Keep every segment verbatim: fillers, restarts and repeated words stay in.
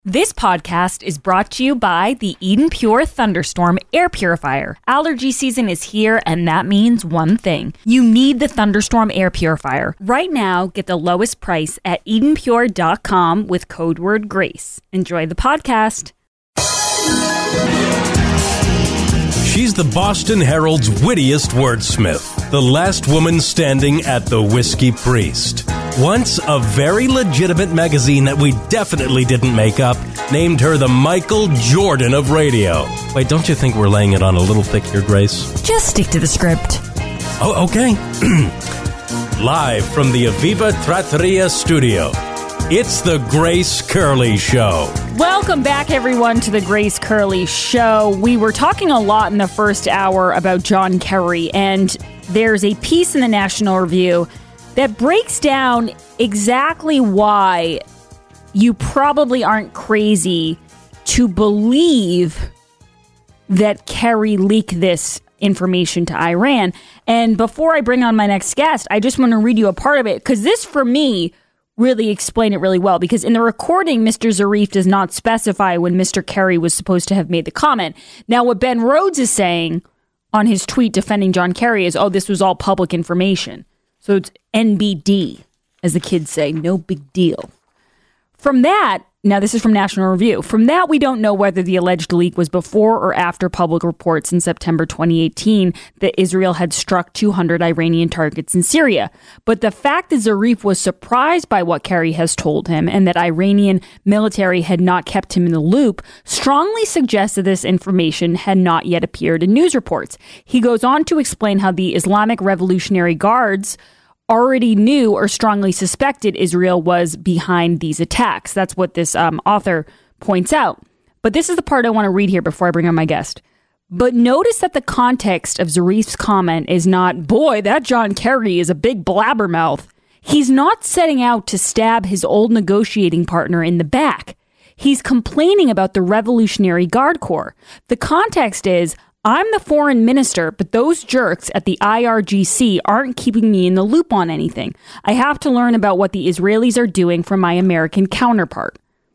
This podcast is brought to you by the Eden Pure Thunderstorm Air Purifier. Allergy season is here, and that means one thing. You need the Thunderstorm Air Purifier. Right now, get the lowest price at eden pure dot com with code word GRACE. Enjoy the podcast. She's the Boston Herald's wittiest wordsmith, the last woman standing at the Whiskey Priest. Once a very legitimate magazine that we definitely didn't make up named her the Michael Jordan of radio. Wait, don't you think we're laying it on a little thick here, Grace? Just stick to the script. Oh, okay. Live from the Aviva Trattoria studio, it's the Grace Curley Show. Welcome back, everyone, to the Grace Curley Show. We were talking a lot in the first hour about John Kerry, and there's a piece in the National Review that breaks down exactly why you probably aren't crazy to believe that Kerry leaked this information to Iran. And before I bring on my next guest, I just want to read you a part of it, because this, for me, really explained it really well. Because in the recording, Mister Zarif does not specify when Mister Kerry was supposed to have made the comment. Now, what Ben Rhodes is saying on his tweet defending John Kerry is, oh, this was all public information. So it's N B D, as the kids say, no big deal. From that, now this is from National Review, from that we don't know whether the alleged leak was before or after public reports in September twenty eighteen that Israel had struck two hundred Iranian targets in Syria. But the fact that Zarif was surprised by what Kerry has told him and that Iranian military had not kept him in the loop strongly suggests that this information had not yet appeared in news reports. He goes on to explain how the Islamic Revolutionary Guards already knew or strongly suspected Israel was behind these attacks. That's what this um, author points out. But this is the part I want to read here before I bring on my guest. But notice that the context of Zarif's comment is not, boy, that John Kerry is a big blabbermouth. He's not setting out to stab his old negotiating partner in the back. He's complaining about the Revolutionary Guard Corps. The context is, I'm the foreign minister, but those jerks at the I R G C aren't keeping me in the loop on anything. I have to learn about what the Israelis are doing from my American counterpart.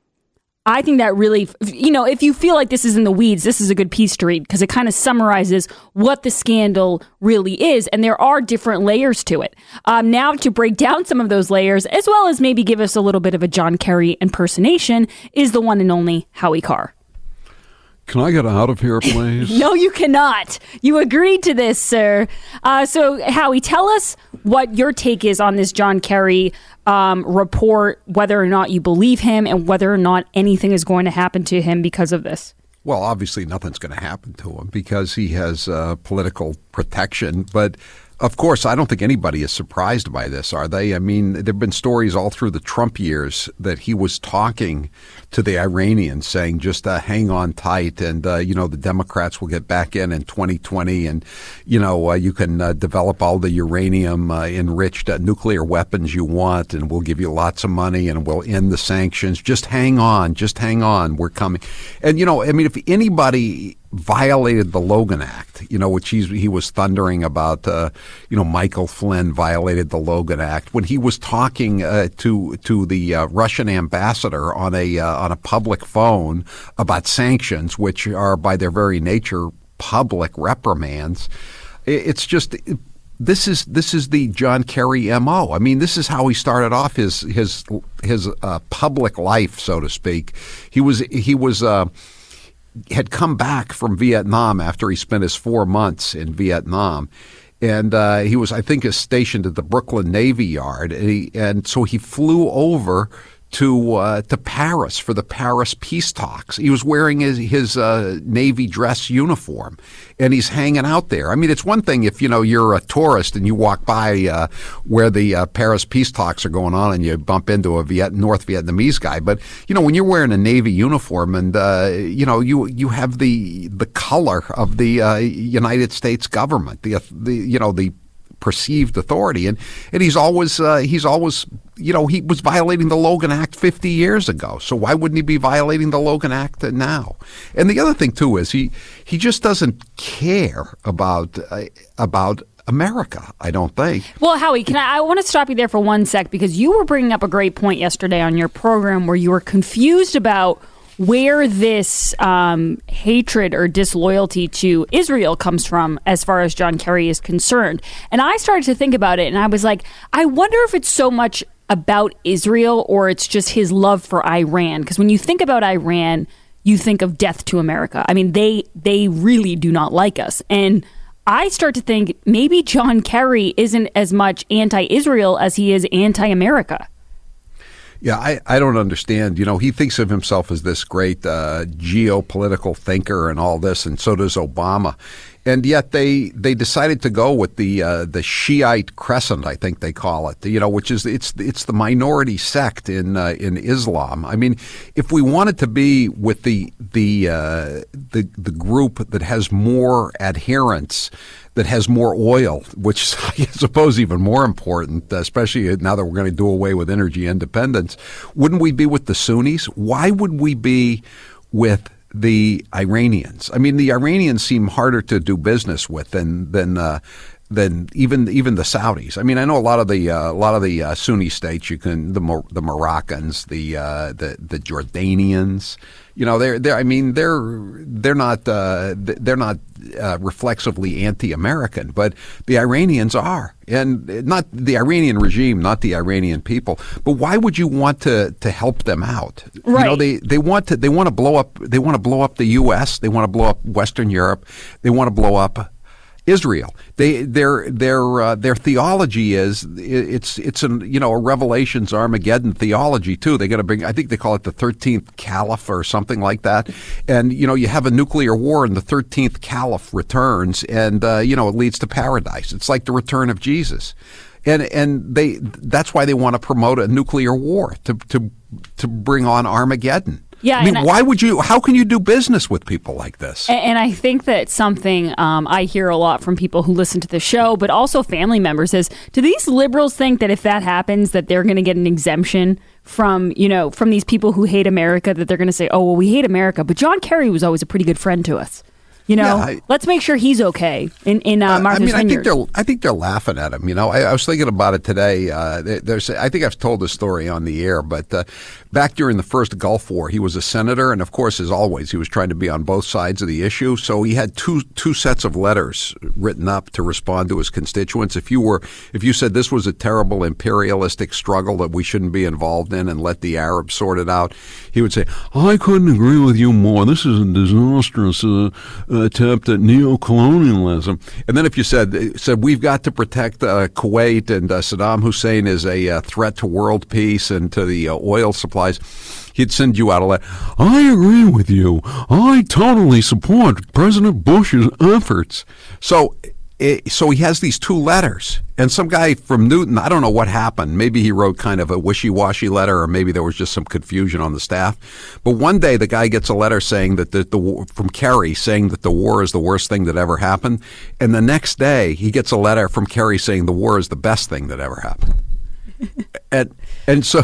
I think that really, you know, if you feel like this is in the weeds, this is a good piece to read because it kind of summarizes what the scandal really is. And there are different layers to it. Um, now to break down some of those layers, as well as maybe give us a little bit of a John Kerry impersonation, is the one and only Howie Carr. Can I get out of here, please? No, you cannot. You agreed to this, sir. Uh, so, Howie, tell us what your take is on this John Kerry um, report, whether or not you believe him and whether or not anything is going to happen to him because of this. Well, obviously nothing's going to happen to him because he has uh, political protection. But, of course, I don't think anybody is surprised by this, are they? I mean, there have been stories all through the Trump years that he was talking to the Iranians saying just uh, hang on tight and, uh, you know, the Democrats will get back in in twenty twenty and, you know, uh, you can uh, develop all the uranium uh, enriched uh, nuclear weapons you want and we'll give you lots of money and we'll end the sanctions. Just hang on. Just hang on. We're coming. And, you know, I mean, if anybody violated the Logan Act, you know, which he's, he was thundering about, uh, you know, Michael Flynn violated the Logan Act when he was talking uh, to to the uh, Russian ambassador on a uh, on a public phone about sanctions, which are by their very nature public reprimands. It's just this is this is the John Kerry M O. I mean, this is how he started off his his his uh, public life, so to speak. He was he was. Uh, had come back from Vietnam after he spent his four months in Vietnam. And uh, he was, I think, is stationed at the Brooklyn Navy Yard. And, he, and so he flew over to uh, to Paris for the Paris peace talks. He was wearing his, his uh, Navy dress uniform, and he's hanging out there. I mean, it's one thing if, you know, you're a tourist and you walk by uh, where the uh, Paris peace talks are going on and you bump into a Viet- North Vietnamese guy. But, you know, when you're wearing a Navy uniform and, uh, you know, you you have the the color of the uh, United States government, the, the you know, the perceived authority. And, and he's always, uh, he's always, you know, he was violating the Logan Act fifty years ago. So why wouldn't he be violating the Logan Act now? And the other thing, too, is he, he just doesn't care about, uh, about America, I don't think. Well, Howie, can I, I want to stop you there for one sec because you were bringing up a great point yesterday on your program where you were confused about where this um, hatred or disloyalty to Israel comes from as far as John Kerry is concerned. And I started to think about it, and I was like, I wonder if it's so much about Israel or it's just his love for Iran. Because when you think about Iran, you think of death to America. I mean, they they really do not like us. And I start to think maybe John Kerry isn't as much anti-Israel as he is anti-America. Yeah, I, I don't understand. You know, he thinks of himself as this great uh, geopolitical thinker and all this, and so does Obama. And yet they they decided to go with the uh, the Shiite Crescent, I think they call it. You know, which is it's it's the minority sect in uh, in Islam. I mean, if we wanted to be with the the uh, the the group that has more adherents, that has more oil, which is, I suppose, even more important, especially now that we're going to do away with energy independence, wouldn't we be with the Sunnis? Why would we be with the Iranians? I mean, the Iranians seem harder to do business with than than uh, than even even the Saudis. I mean, I know a lot of the uh, a lot of the uh, Sunni states. You can the Mor- the Moroccans, the uh, the the Jordanians. You know, they're they I mean, they're they're not uh, they're not uh, reflexively anti-American, but the Iranians are, and not the Iranian regime, not the Iranian people. But why would you want to, to help them out? Right. You know, they, they want to they want to blow up they want to blow up the U S. They want to blow up Western Europe. They want to blow up Israel. They their their uh, their theology is it's it's an you know a Revelations Armageddon theology too. They got to bring. I think they call it the thirteenth Caliph or something like that. And you know you have a nuclear war and the thirteenth Caliph returns, and uh, you know it leads to paradise. It's like the return of Jesus, and and they that's why they want to promote a nuclear war to to to bring on Armageddon. Yeah, I mean, I, why would you? How can you do business with people like this? And, and I think that something um, I hear a lot from people who listen to the show, but also family members, is: do these liberals think that if that happens, that they're going to get an exemption from, you know, from these people who hate America? That they're going to say, "Oh, well, we hate America, but John Kerry was always a pretty good friend to us." You know, yeah, I, let's make sure he's okay in in uh, Martha's I mean, Vineyard. I think they're I think they're laughing at him. You know, I, I was thinking about it today. Uh, there's I think I've told this story on the air, but uh, back during the first Gulf War, he was a senator, and of course, as always, he was trying to be on both sides of the issue. So he had two two sets of letters written up to respond to his constituents. If you were if you said this was a terrible imperialistic struggle that we shouldn't be involved in and let the Arabs sort it out, he would say, "I couldn't agree with you more. This is a disastrous uh, attempt at neo-colonialism." And then if you said, said we've got to protect uh, Kuwait and uh, Saddam Hussein is a uh, threat to world peace and to the uh, oil supplies, he'd send you out a letter. "I agree with you. I totally support President Bush's efforts." So it, so he has these two letters. And some guy from Newton, I don't know what happened. Maybe he wrote kind of a wishy-washy letter, or maybe there was just some confusion on the staff. But one day the guy gets a letter saying that the, the from Kerry saying that the war is the worst thing that ever happened. And the next day he gets a letter from Kerry saying the war is the best thing that ever happened. and and so...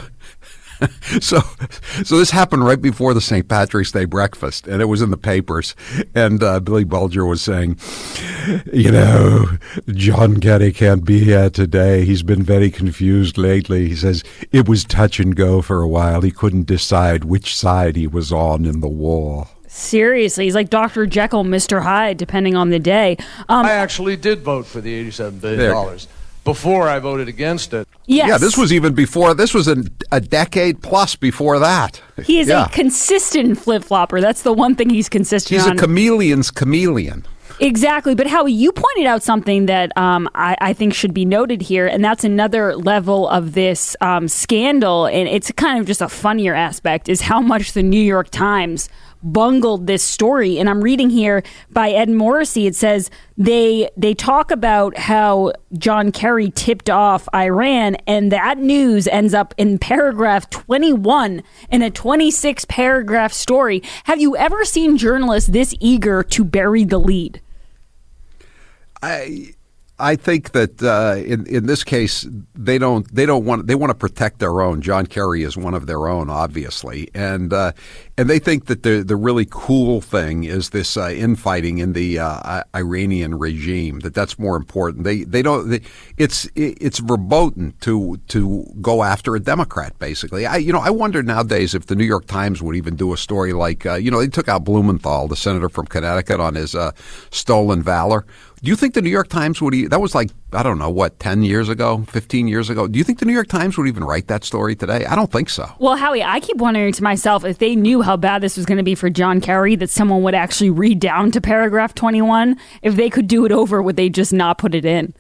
So, so this happened right before the Saint Patrick's Day breakfast, and it was in the papers. And uh, Billy Bulger was saying, you know, John Kerry can't be here today. He's been very confused lately. He says it was touch and go for a while. He couldn't decide which side he was on in the war. Seriously, he's like Doctor Jekyll, Mister Hyde, depending on the day. Um, I actually did vote for the eighty-seven billion dollars. Before I voted against it. Yes. Yeah, this was even before. This was a, a decade plus before that. He is yeah. a consistent flip-flopper. That's the one thing he's consistent He's on. a chameleon's chameleon. Exactly. But Howie, you pointed out something that um, I, I think should be noted here, and that's another level of this um, scandal, and it's kind of just a funnier aspect, is how much the New York Times bungled this story. And I'm reading here by Ed Morrissey. It says they they talk about how John Kerry tipped off Iran, and that news ends up in paragraph twenty-one in a twenty-six paragraph story. Have you ever seen journalists this eager to bury the lead? I I think that uh, in in this case they don't they don't want they want to protect their own. John Kerry is one of their own, obviously, and uh, And they think that the the really cool thing is this uh, infighting in the uh, Iranian regime. That that's more important. They they don't. They, it's it's verboten to to go after a Democrat. Basically, I you know I wonder nowadays if the New York Times would even do a story like uh, you know they took out Blumenthal, the senator from Connecticut, on his uh, stolen valor. Do you think the New York Times would? That was like, I don't know, what, ten years ago, fifteen years ago? Do you think the New York Times would even write that story today? I don't think so. Well, Howie, I keep wondering to myself if they knew how bad this was going to be for John Kerry, that someone would actually read down to paragraph twenty-one. If they could do it over, would they just not put it in?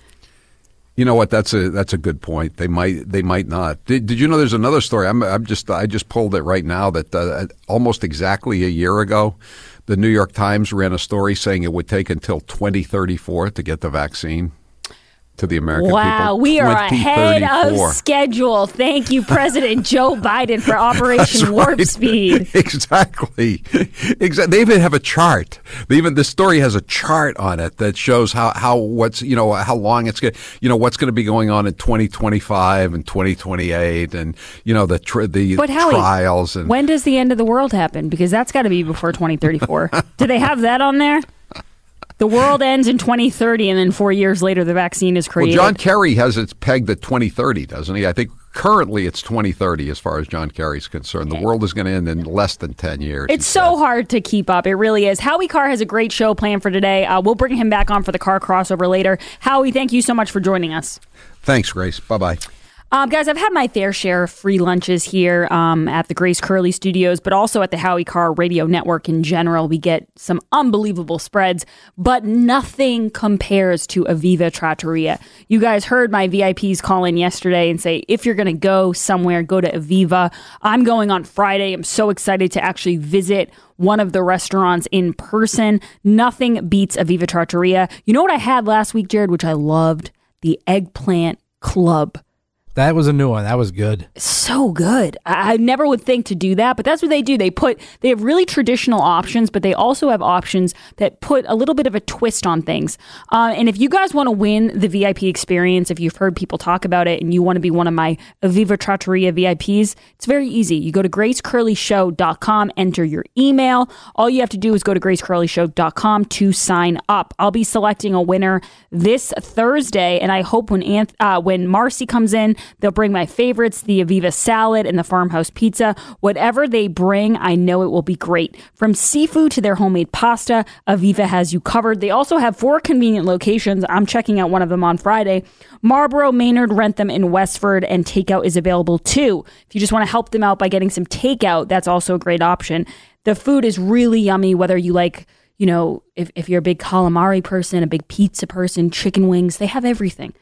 You know what? That's a that's a good point. They might they might not. Did, did you know there's another story? I'm I'm just I just pulled it right now that uh, almost exactly a year ago, the New York Times ran a story saying it would take until twenty thirty-four to get the vaccine to the American wow, people. Wow, we are ahead of schedule. Thank you, President Joe Biden, for Operation That's Warp right. Speed. Exactly. Exactly. They even have a chart. They even the story has a chart on it that shows how, how what's you know how long it's going you know what's going to be going on in twenty twenty-five and twenty twenty-eight and you know the tr- the but Howie, trials and when does the end of the world happen? Because that's got to be before twenty thirty-four. Do they have that on there? The world ends in twenty thirty, and then four years later, the vaccine is created. Well, John Kerry has it pegged at twenty thirty, doesn't he? I think currently it's twenty thirty as far as John Kerry's concerned. The world is going to end in less than ten years. It's so hard to keep up. It really is. Howie Carr has a great show planned for today. Uh, we'll bring him back on for the car crossover later. Howie, thank you so much for joining us. Thanks, Grace. Bye-bye. Um, guys, I've had my fair share of free lunches here um, at the Grace Curley Studios, but also at the Howie Carr Radio Network in general. We get some unbelievable spreads, but nothing compares to Aviva Trattoria. You guys heard my V I Ps call in yesterday and say, if you're going to go somewhere, go to Aviva. I'm going on Friday. I'm so excited to actually visit one of the restaurants in person. Nothing beats Aviva Trattoria. You know what I had last week, Jared, which I loved? The Eggplant Club. That was a new one. That was good. So good. I, I never would think to do that, but that's what they do. They put, they have really traditional options, but they also have options that put a little bit of a twist on things. Uh, and if you guys want to win the V I P experience, if you've heard people talk about it and you want to be one of my Aviva Trattoria V I Ps, it's very easy. You go to grace curley show dot com, enter your email. All you have to do is go to grace curley show dot com to sign up. I'll be selecting a winner this Thursday, and I hope when Anth- uh, when Marcy comes in, they'll bring my favorites, the Aviva salad and the farmhouse pizza. Whatever they bring, I know it will be great. From seafood to their homemade pasta, Aviva has you covered. They also have four convenient locations. I'm checking out one of them on Friday. Marlboro, Maynard, Rentham, and Westford, and takeout is available too. If you just want to help them out by getting some takeout, that's also a great option. The food is really yummy, whether you like, you know, if, if you're a big calamari person, a big pizza person, chicken wings, they have everything.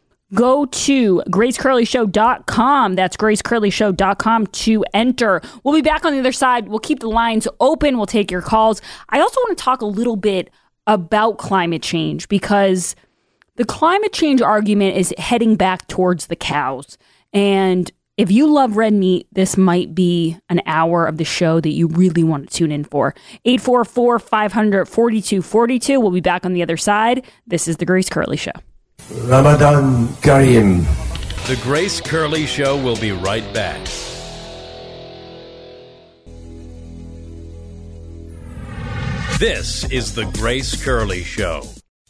Go to grace curley show dot com. That's grace curley show dot com to enter. We'll be back on the other side. We'll keep the lines open. We'll take your calls. I also want to talk a little bit about climate change, because the climate change argument is heading back towards the cows. And if you love red meat, this might be an hour of the show that you really want to tune in for. eight four four, five hundred, forty-two forty-two. We'll be back on the other side. This is The Grace Curley Show. Ramadan Kareem. The Grace Curley Show will be right back. This is The Grace Curley Show.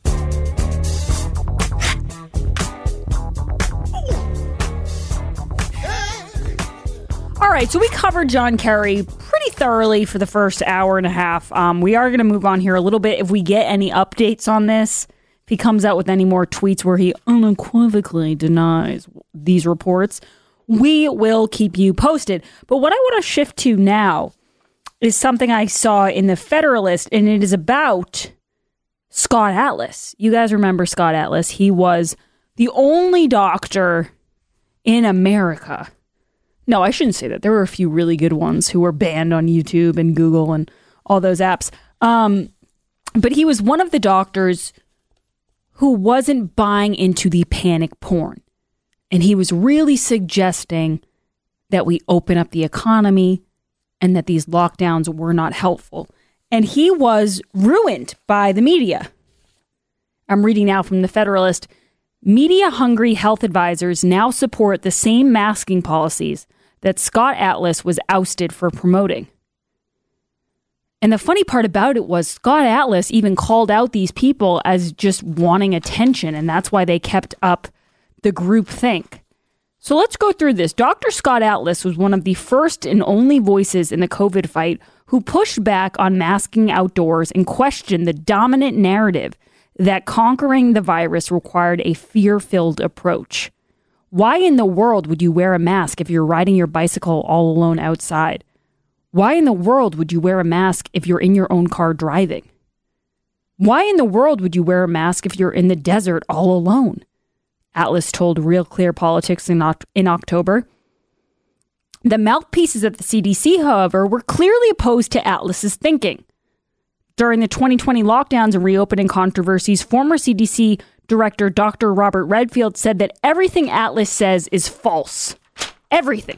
All right, so we covered John Kerry pretty thoroughly for the first hour and a half. Um, we are going to move on here a little bit. If we get any updates on this, if he comes out with any more tweets where he unequivocally denies these reports, we will keep you posted. But what I want to shift to now is something I saw in the Federalist, and it is about Scott Atlas. You guys remember Scott Atlas? He was the only doctor in America. No, I shouldn't say that. There were a few really good ones who were banned on YouTube and Google and all those apps. Um, but he was one of the doctors who wasn't buying into the panic porn. And he was really suggesting that we open up the economy and that these lockdowns were not helpful. And he was ruined by the media. I'm reading now from the Federalist. Media-hungry health advisors now support the same masking policies that Scott Atlas was ousted for promoting. And the funny part about it was Scott Atlas even called out these people as just wanting attention, and that's why they kept up the groupthink. So let's go through this. Doctor Scott Atlas was one of the first and only voices in the COVID fight who pushed back on masking outdoors and questioned the dominant narrative that conquering the virus required a fear-filled approach. Why in the world would you wear a mask if you're riding your bicycle all alone outside? Why in the world would you wear a mask if you're in your own car driving? Why in the world would you wear a mask if you're in the desert all alone? Atlas told Real Clear Politics in, in October. The mouthpieces at the C D C, however, were clearly opposed to Atlas's thinking. During the twenty twenty lockdowns and reopening controversies, former C D C Director Doctor Robert Redfield said that everything Atlas says is false. Everything.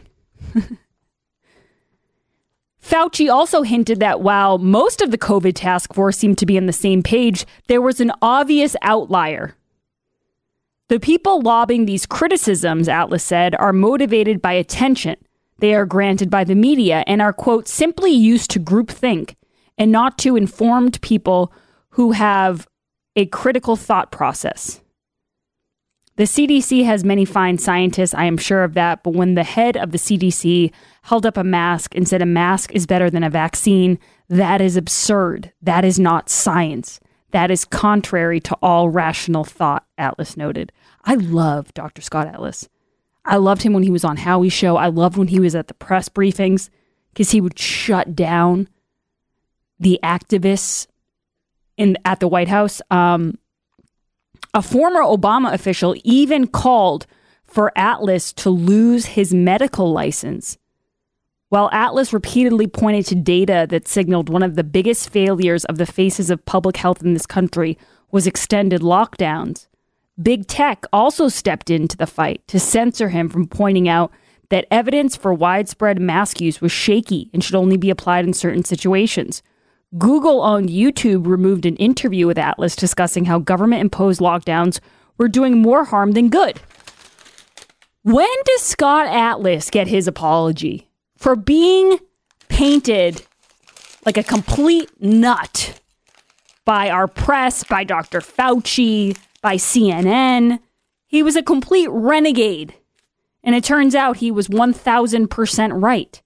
Fauci also hinted that while most of the COVID task force seemed to be on the same page, there was an obvious outlier. The people lobbying these criticisms, Atlas said, are motivated by attention. They are granted by the media and are, quote, simply used to groupthink and not to informed people who have a critical thought process. The C D C has many fine scientists, I am sure of that, but when the head of the C D C held up a mask and said a mask is better than a vaccine, that is absurd. That is not science. That is contrary to all rational thought, Atlas noted. I love Doctor Scott Atlas. I loved him when he was on Howie's show. I loved when he was at the press briefings because he would shut down the activists in at the White House. Um, a former Obama official even called for Atlas to lose his medical license. While Atlas repeatedly pointed to data that signaled one of the biggest failures of the faces of public health in this country was extended lockdowns, Big Tech also stepped into the fight to censor him from pointing out that evidence for widespread mask use was shaky and should only be applied in certain situations. Google on YouTube removed an interview with Atlas discussing how government-imposed lockdowns were doing more harm than good. When does Scott Atlas get his apology for being painted like a complete nut by our press, by Doctor Fauci, by C N N? He was a complete renegade. And it turns out he was one thousand percent right.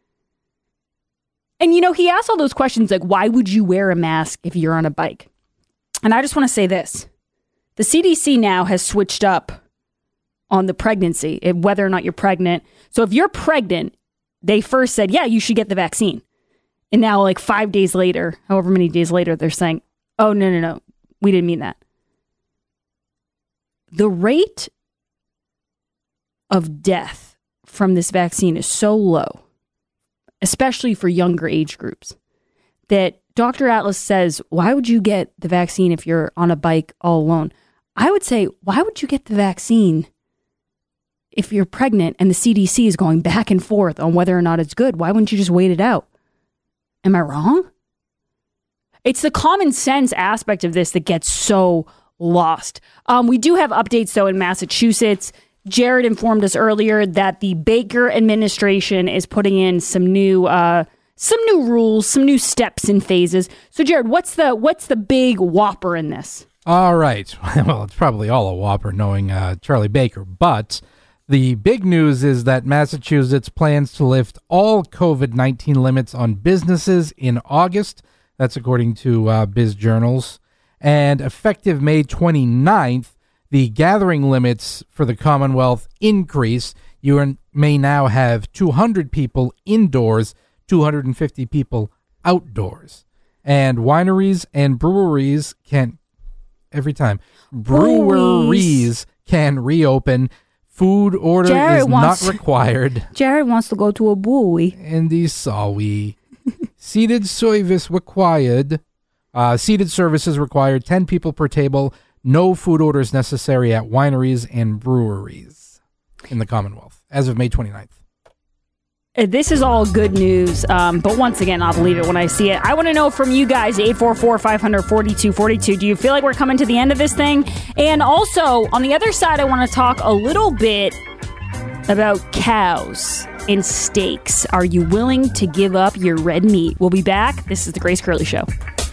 And, you know, he asked all those questions like, why would you wear a mask if you're on a bike? And I just want to say this. The C D C now has switched up on the pregnancy, whether or not you're pregnant. So if you're pregnant, they first said, yeah, you should get the vaccine. And now, like five days later, however many days later, they're saying, oh, no, no, no, we didn't mean that. The rate of death from this vaccine is so low, especially for younger age groups, that Doctor Atlas says, why would you get the vaccine if you're on a bike all alone? I would say, why would you get the vaccine if you're pregnant and the C D C is going back and forth on whether or not it's good? Why wouldn't you just wait it out? Am I wrong? It's the common sense aspect of this that gets so lost. Um, we do have updates, though, in Massachusetts. Jared informed us earlier that the Baker administration is putting in some new uh, some new rules, some new steps and phases. So, Jared, what's the what's the big whopper in this? All right. Well, it's probably all a whopper knowing uh, Charlie Baker. But the big news is that Massachusetts plans to lift all COVID nineteen limits on businesses in August. That's according to uh, Biz Journals. And effective May twenty-ninth, the gathering limits for the Commonwealth increase. You are, may now have two hundred people indoors, two hundred fifty people outdoors. And wineries and breweries can, every time, breweries can reopen. Food order Jared is wants, not required. Jared wants to go to a brewery. And the sorry. Seated service required. Uh, seated services required, ten people per table. No food orders necessary at wineries and breweries in the Commonwealth as of May twenty-ninth. This is all good news, um, but once again, I'll believe it when I see it. I want to know from you guys, eight four four, five hundred, forty-two forty-two. Do you feel like we're coming to the end of this thing? And also, on the other side, I want to talk a little bit about cows. in steaks. Are you willing to give up your red meat? We'll be back. This is The Grace Curley Show.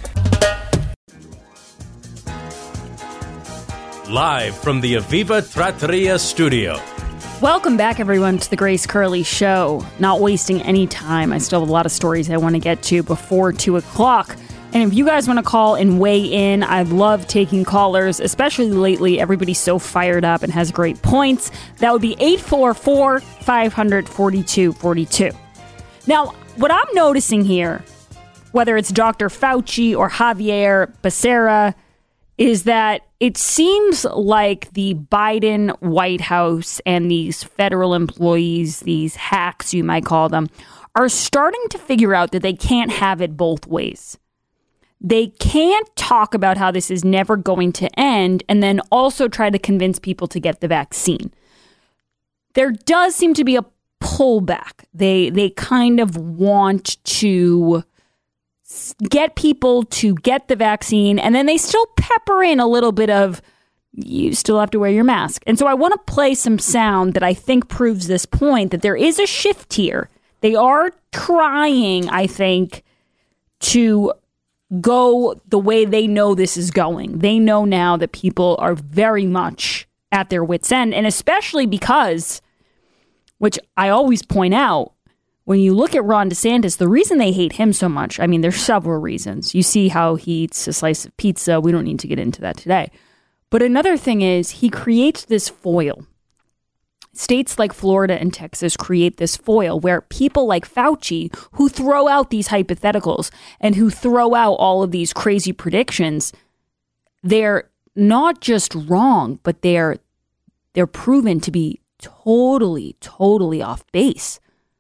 Live from the Aviva Trattoria studio. Welcome back, everyone, to The Grace Curley Show. Not wasting any time. I still have a lot of stories I want to get to before two o'clock. And if you guys want to call and weigh in, I love taking callers, especially lately. Everybody's so fired up and has great points. That would be eight four four, five hundred, forty-two forty-two. Now, what I'm noticing here, whether it's Doctor Fauci or Javier Becerra, is that it seems like the Biden White House and these federal employees, these hacks you might call them, are starting to figure out that they can't have it both ways. They can't talk about how this is never going to end and then also try to convince people to get the vaccine. There does seem to be a pullback. They they kind of want to get people to get the vaccine, and then they still pepper in a little bit of, you still have to wear your mask. And so I want to play some sound that I think proves this point, that there is a shift here. They are trying, I think, to go the way they know this is going. They know now that people are very much at their wits' end, and especially because, which I always point out, when you look at Ron DeSantis, the reason they hate him so much, I mean, there's several reasons. You see how he eats a slice of pizza. We don't need to get into that today. But another thing is he creates this foil. States like Florida and Texas create this foil where people like Fauci, who throw out these hypotheticals and who throw out all of these crazy predictions, they're not just wrong, but they're they're proven to be totally, totally off base.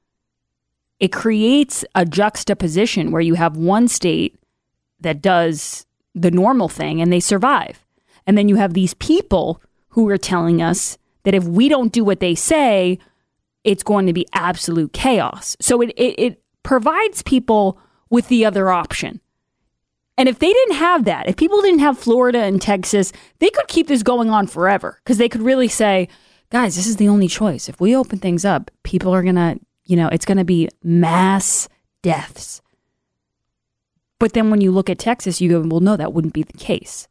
It creates a juxtaposition where you have one state that does the normal thing and they survive. And then you have these people who are telling us that if we don't do what they say, it's going to be absolute chaos. So it, it, it provides people with the other option. And if they didn't have that, if people didn't have Florida and Texas, they could keep this going on forever because they could really say, guys, this is the only choice. If we open things up, people are going to, you know, it's going to be mass deaths. But then when you look at Texas, you go, well, no, that wouldn't be the case.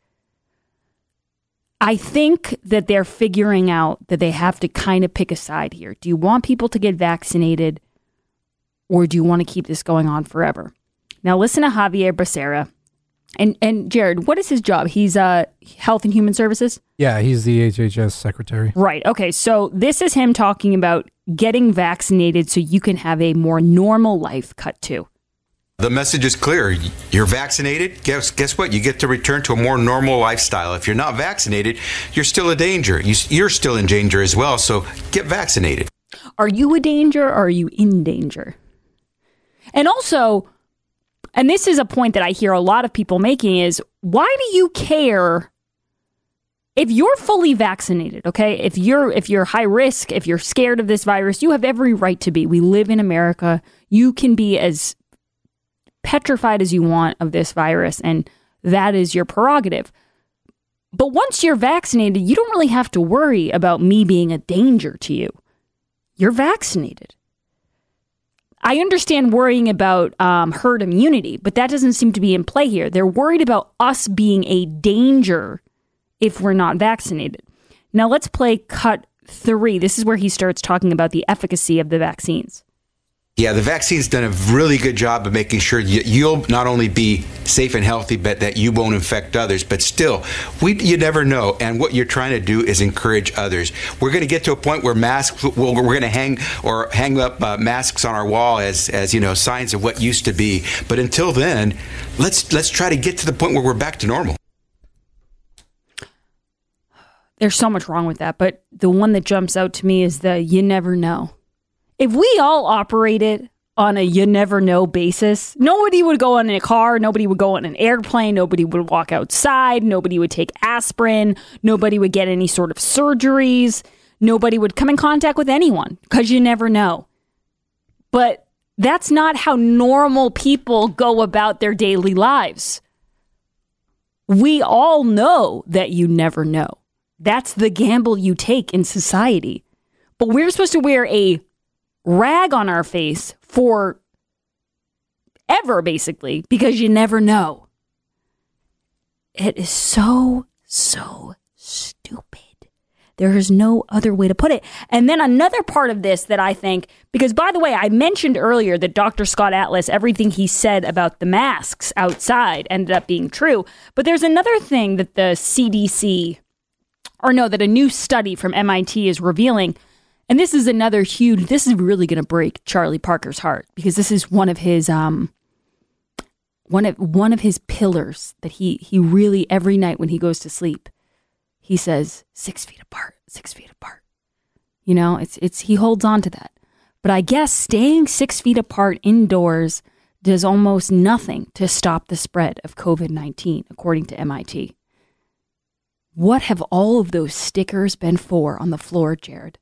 I think that they're figuring out that they have to kind of pick a side here. Do you want people to get vaccinated or do you want to keep this going on forever? Now, listen to Javier Becerra. And, and Jared, what is his job? He's uh, Health and Human Services? Yeah, he's the H H S secretary. Right. Okay. So this is him talking about getting vaccinated so you can have a more normal life. Cut to. The message is clear. You're vaccinated. Guess guess what? You get to return to a more normal lifestyle. If you're not vaccinated, you're still a danger. You, you're still in danger as well. So get vaccinated. Are you a danger or are you in danger? And also, and this is a point that I hear a lot of people making is, why do you care if you're fully vaccinated? Okay, if you're if you're high risk, if you're scared of this virus, you have every right to be. We live in America. You can be as petrified as you want of this virus, and that is your prerogative. But once you're vaccinated, you don't really have to worry about me being a danger to you. You're vaccinated. I understand worrying about um, herd immunity, but that doesn't seem to be in play here. They're worried about us being a danger if we're not vaccinated. Now let's play cut three. This is where he starts talking about the efficacy of the vaccines. Yeah, the vaccine's done a really good job of making sure you, you'll not only be safe and healthy, but that you won't infect others. But still, we you never know. And what you're trying to do is encourage others. We're going to get to a point where masks, we're going to hang or hang up uh, masks on our wall as, as you know, signs of what used to be. But until then, let's let's try to get to the point where we're back to normal. There's so much wrong with that. But the one that jumps out to me is the you never know. If we all operated on a you never know basis, nobody would go in a car, nobody would go on an airplane, nobody would walk outside, nobody would take aspirin, nobody would get any sort of surgeries, nobody would come in contact with anyone because you never know. But that's not how normal people go about their daily lives. We all know that you never know. That's the gamble you take in society. But we're supposed to wear a rag on our face for ever, basically, because you never know. It is so, so stupid. There is no other way to put it. And then another part of this that I think, because by the way, I mentioned earlier that Doctor Scott Atlas, everything he said about the masks outside ended up being true. But there's another thing that the C D C, or no, that a new study from M I T is revealing. And this is another huge, this is really going to break Charlie Parker's heart, because this is one of his, um, one of, one of his pillars that he, he really, every night when he goes to sleep, he says, six feet apart, six feet apart. You know, it's it's he holds on to that. But I guess staying six feet apart indoors does almost nothing to stop the spread of covid nineteen, according to M I T. What have all of those stickers been for on the floor, Jared?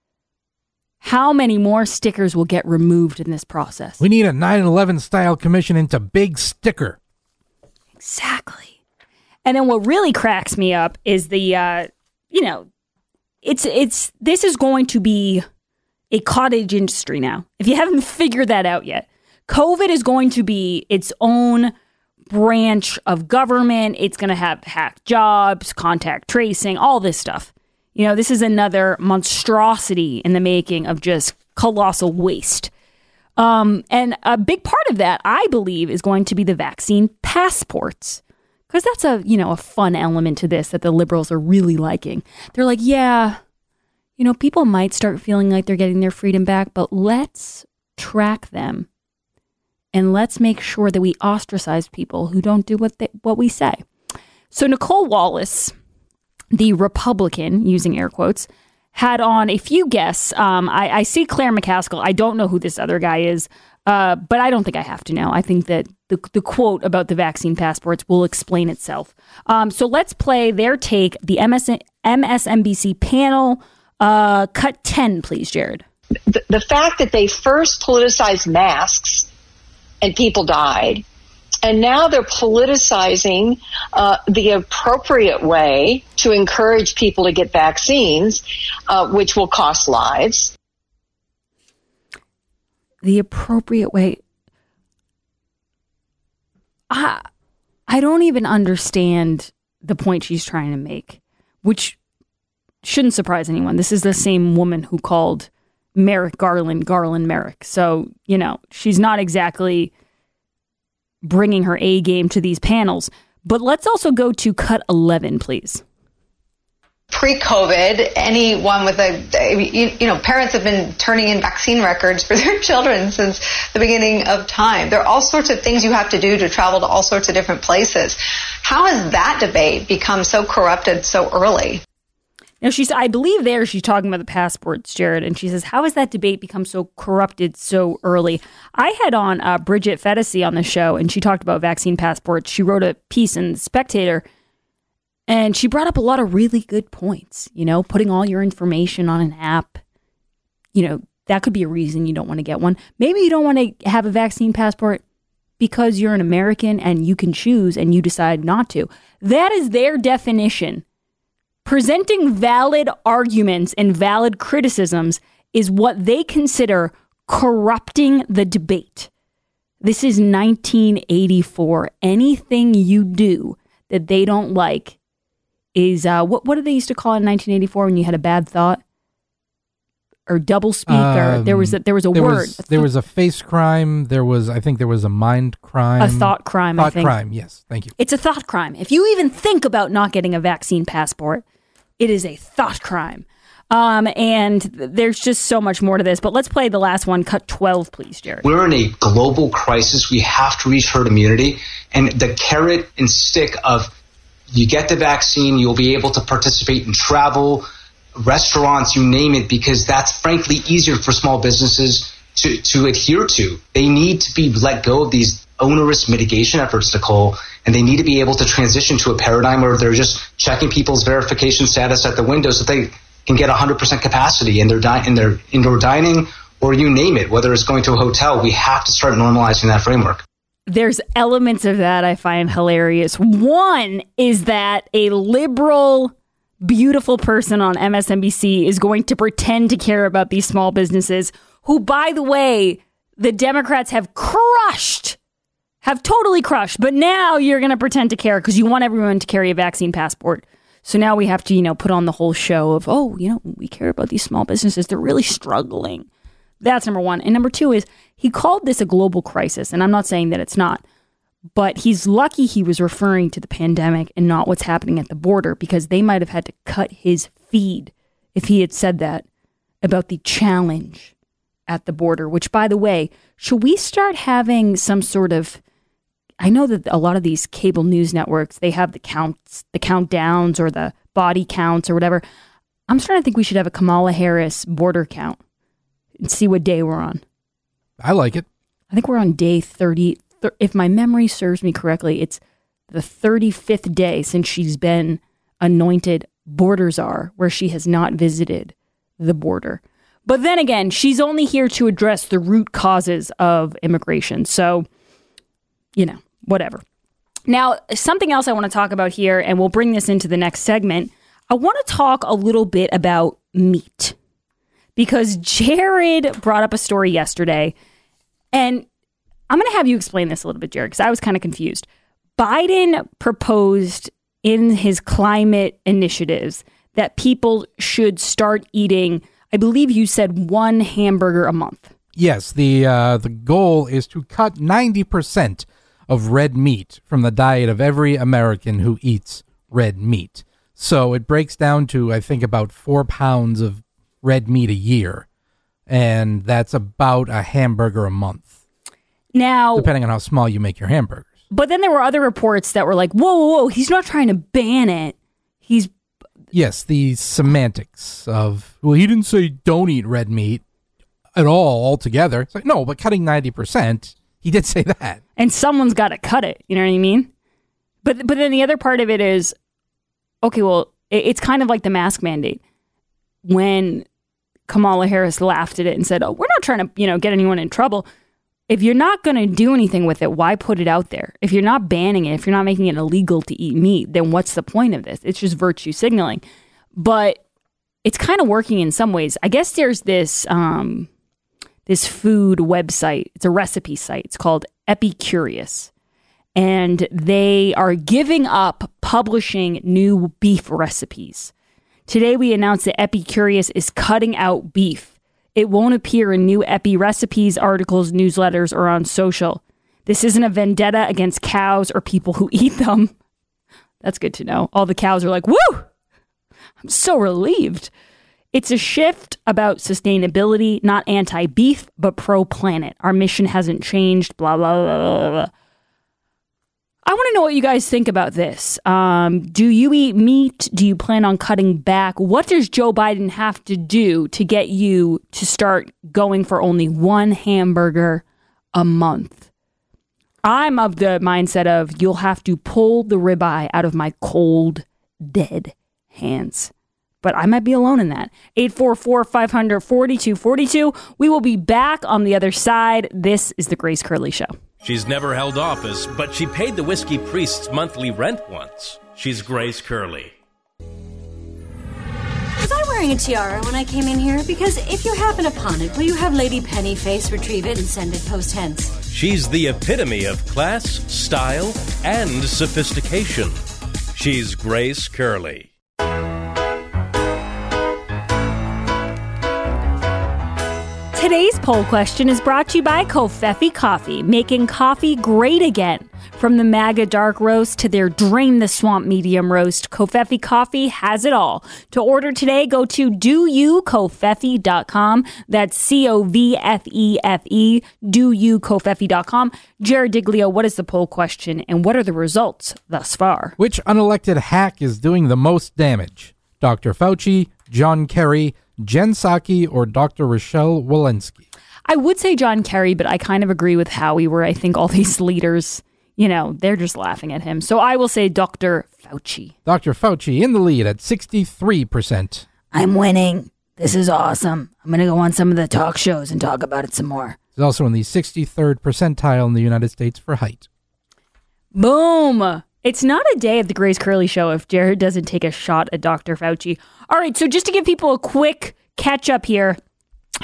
How many more stickers will get removed in this process? We need a nine eleven style commission into big sticker. Exactly. And then what really cracks me up is the, uh, you know, it's, it's, this is going to be a cottage industry now. If you haven't figured that out yet, COVID is going to be its own branch of government. It's going to have hack jobs, contact tracing, all this stuff. You know, this is another monstrosity in the making of just colossal waste. Um, and a big part of that, I believe, is going to be the vaccine passports. Because that's a, you know, a fun element to this that the liberals are really liking. They're like, yeah, you know, people might start feeling like they're getting their freedom back, but let's track them. And let's make sure that we ostracize people who don't do what they, what we say. So Nicole Wallace, the Republican, using air quotes, had on a few guests. Um, I, I see Claire McCaskill. I don't know who this other guy is. Uh, but I don't think I have to know. I think that the, the quote about the vaccine passports will explain itself. Um, so let's play their take, the M S N B C panel. Uh, cut ten, please, Jared. The, the fact that they first politicized masks and people died, and now they're politicizing uh, the appropriate way to encourage people to get vaccines, uh, which will cost lives. The appropriate way. I, I don't even understand the point she's trying to make, which shouldn't surprise anyone. This is the same woman who called Merrick Garland, Garland Merrick. So, you know, she's not exactly bringing her A game to these panels. But let's also go to cut eleven, please. Pre-COVID, anyone with a, you, you know, parents have been turning in vaccine records for their children since the beginning of time. There are all sorts of things you have to do to travel to all sorts of different places. How has that debate become so corrupted so early? Now, she's, I believe there she's talking about the passports, Jared, and she says, how has that debate become so corrupted so early? I had on uh, Bridget Fedesi on the show, and she talked about vaccine passports. She wrote a piece in The Spectator, and she brought up a lot of really good points. You know, putting all your information on an app, you know, that could be a reason you don't want to get one. Maybe you don't want to have a vaccine passport because you're an American and you can choose and you decide not to. That is their definition. Presenting valid arguments and valid criticisms is what they consider corrupting the debate. This is nineteen eighty-four. Anything you do that they don't like is, uh, what what did they used to call it in nineteen eighty-four when you had a bad thought? Or double speak, um, or there was a, there was a there word. Was, there was a face crime. There was, I think there was a mind crime. A thought crime, thought I think. Thought crime, yes. Thank you. It's a thought crime. If you even think about not getting a vaccine passport, it is a thought crime. Um, and there's just so much more to this. But let's play the last one. Cut twelve, please, Jared. We're in a global crisis. We have to reach herd immunity. And the carrot and stick of you get the vaccine, you'll be able to participate in travel, restaurants, you name it, because that's frankly easier for small businesses to, to adhere to. They need to be let go of these onerous mitigation efforts, Nicole, and they need to be able to transition to a paradigm where they're just checking people's verification status at the window so they can get one hundred percent capacity in their, di- in their indoor dining, or you name it, whether it's going to a hotel. We have to start normalizing that framework. There's elements of that I find hilarious. One is that a liberal, beautiful person on M S N B C is going to pretend to care about these small businesses who, by the way, the Democrats have crushed, have totally crushed. But now you're going to pretend to care because you want everyone to carry a vaccine passport. So now we have to, you know, put on the whole show of, oh, you know, we care about these small businesses. They're really struggling. That's number one. And number two is he called this a global crisis. And I'm not saying that it's not. But he's lucky he was referring to the pandemic and not what's happening at the border, because they might have had to cut his feed if he had said that about the challenge at the border, which, by the way, should we start having some sort of, I know that a lot of these cable news networks, they have the counts, the countdowns or the body counts or whatever. I'm starting to think we should have a Kamala Harris border count and see what day we're on. I like it. I think we're on day thirty. If my memory serves me correctly, it's the thirty-fifth day since she's been anointed border czar, where she has not visited the border. But then again, she's only here to address the root causes of immigration. So, you know, whatever. Now, something else I want to talk about here, and we'll bring this into the next segment. I want to talk a little bit about meat, because Jared brought up a story yesterday, and I'm going to have you explain this a little bit, Jared, because I was kind of confused. Biden proposed in his climate initiatives that people should start eating, I believe you said, one hamburger a month. Yes, the uh, the goal is to cut ninety percent of red meat from the diet of every American who eats red meat. So it breaks down to, I think, about four pounds of red meat a year. And that's about a hamburger a month. Now, depending on how small you make your hamburgers. But then there were other reports that were like, whoa, whoa, whoa, he's not trying to ban it. He's... Yes, the semantics of, well, he didn't say don't eat red meat at all altogether. It's like, no, but cutting ninety percent, he did say that. And someone's got to cut it, you know what I mean? But but then the other part of it is, okay, well, it, it's kind of like the mask mandate. When Kamala Harris laughed at it and said, oh, we're not trying to, you know, get anyone in trouble. If you're not going to do anything with it, why put it out there? If you're not banning it, if you're not making it illegal to eat meat, then what's the point of this? It's just virtue signaling. But it's kind of working in some ways. I guess there's this um, this food website. It's a recipe site. It's called Epicurious. And they are giving up publishing new beef recipes. Today we announced that Epicurious is cutting out beef. It won't appear in new Epi recipes, articles, newsletters, or on social. This isn't a vendetta against cows or people who eat them. That's good to know. All the cows are like, woo! I'm so relieved. It's a shift about sustainability, not anti-beef, but pro-planet. Our mission hasn't changed, blah, blah, blah, blah, blah. I want to know what you guys think about this. Um, do you eat meat? Do you plan on cutting back? What does Joe Biden have to do to get you to start going for only one hamburger a month? I'm of the mindset of you'll have to pull the ribeye out of my cold, dead hands. But I might be alone in that. eight four four, five hundred, forty-two forty-two. We will be back on the other side. This is The Grace Curley Show. She's never held office, but she paid the whiskey priest's monthly rent once. She's Grace Curley. Was I wearing a tiara when I came in here? Because if you happen upon it, will you have Lady Pennyface retrieve it and send it post hence? She's the epitome of class, style, and sophistication. She's Grace Curley. Today's poll question is brought to you by Covfefe Coffee, making coffee great again. From the MAGA dark roast to their Drain the Swamp medium roast, Covfefe Coffee has it all. To order today, go to do you covfefe dot com. That's C O V F E F E, do you covfefe dot com. Jared Diglio, what is the poll question and what are the results thus far? Which unelected hack is doing the most damage? Doctor Fauci, John Kerry, Jen Psaki, or Doctor Rochelle Walensky? I would say John Kerry, but I kind of agree with Howie, where I think all these leaders, you know, they're just laughing at him. So I will say Doctor Fauci. Doctor Fauci in the lead at sixty-three percent. I'm winning. This is awesome. I'm going to go on some of the talk shows and talk about it some more. He's also in the sixty-third percentile in the United States for height. Boom. It's not a day of the Grace Curley Show if Jared doesn't take a shot at Doctor Fauci. All right, so just to give people a quick catch up here,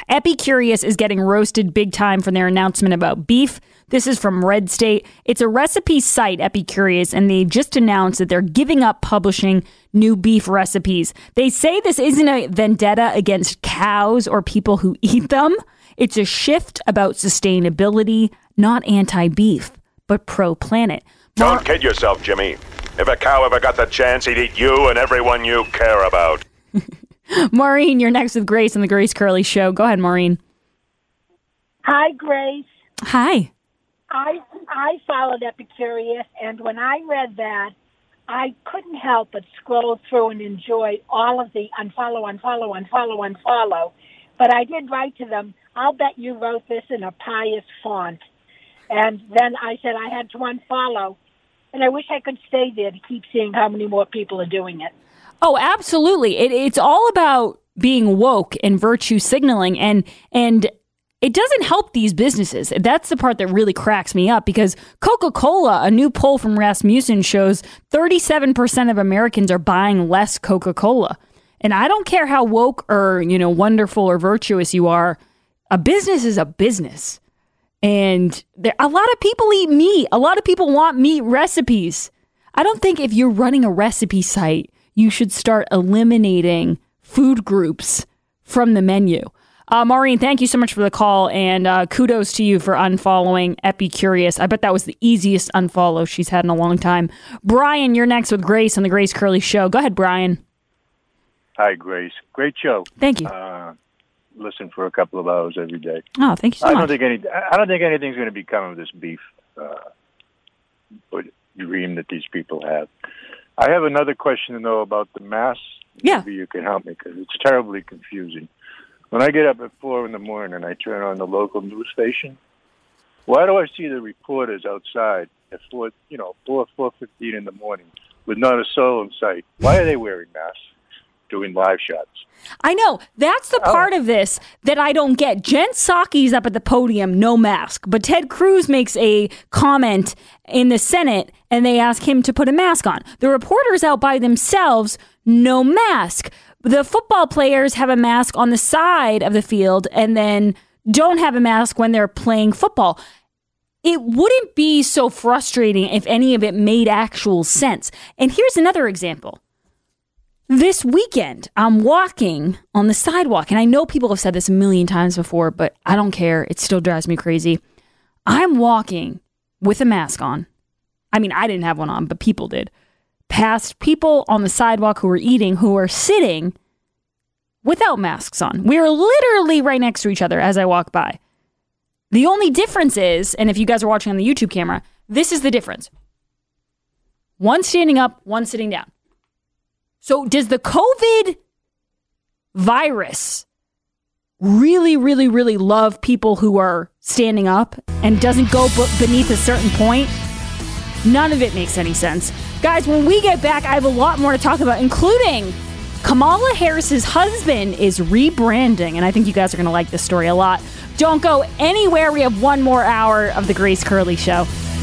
Epicurious is getting roasted big time for their announcement about beef. This is from Red State. It's a recipe site, Epicurious, and they just announced that they're giving up publishing new beef recipes. They say this isn't a vendetta against cows or people who eat them. It's a shift about sustainability, not anti-beef, but pro-planet. Mar- Don't kid yourself, Jimmy. If a cow ever got the chance, he'd eat you and everyone you care about. Maureen, you're next with Grace on the Grace Curley Show. Go ahead, Maureen. Hi, Grace. Hi. I I followed Epicurious, and when I read that, I couldn't help but scroll through and enjoy all of the unfollow, unfollow, unfollow, unfollow. But I did write to them, I'll bet you wrote this in a pious font. And then I said I had to unfollow. And I wish I could stay there to keep seeing how many more people are doing it. Oh, absolutely. It, it's all about being woke and virtue signaling. And and it doesn't help these businesses. That's the part that really cracks me up, because Coca-Cola, a new poll from Rasmussen shows thirty-seven percent of Americans are buying less Coca-Cola. And I don't care how woke or, you know, wonderful or virtuous you are. A business is a business. And there, a lot of people eat meat. A lot of people want meat recipes. I don't think if you're running a recipe site, you should start eliminating food groups from the menu. Uh, Maureen, thank you so much for the call, and uh, kudos to you for unfollowing Epicurious. I bet that was the easiest unfollow she's had in a long time. Brian, you're next with Grace on the Grace Curley Show. Go ahead, Brian. Hi, Grace. Great show. Thank you. Uh, listen for a couple of hours every day. Oh, thank you so I much. don't think any. I don't think anything's going to become of this beef uh, dream that these people have. I have another question to know about the masks. Yeah. Maybe you can help me, because it's terribly confusing. When I get up at four in the morning and I turn on the local news station, why do I see the reporters outside at four, you know, four, four fifteen in the morning with not a soul in sight? Why are they wearing masks, doing live shots? I know. That's the part of this that I don't get. Jen Psaki's up at the podium, no mask. But Ted Cruz makes a comment in the Senate, and they ask him to put a mask on. The reporters out by themselves, no mask. The football players have a mask on the side of the field and then don't have a mask when they're playing football. It wouldn't be so frustrating if any of it made actual sense. And here's another example. This weekend, I'm walking on the sidewalk, and I know people have said this a million times before, but I don't care. It still drives me crazy. I'm walking with a mask on. I mean, I didn't have one on, but people did. Past people on the sidewalk who were eating, who are sitting without masks on. We are literally right next to each other as I walk by. The only difference is, and if you guys are watching on the YouTube camera, this is the difference. One standing up, one sitting down. So does the COVID virus really, really, really love people who are standing up and doesn't go b- beneath a certain point? None of it makes any sense. Guys, when we get back, I have a lot more to talk about, including Kamala Harris's husband is rebranding, and I think you guys are going to like this story a lot. Don't go anywhere. We have one more hour of the Grace Curley Show.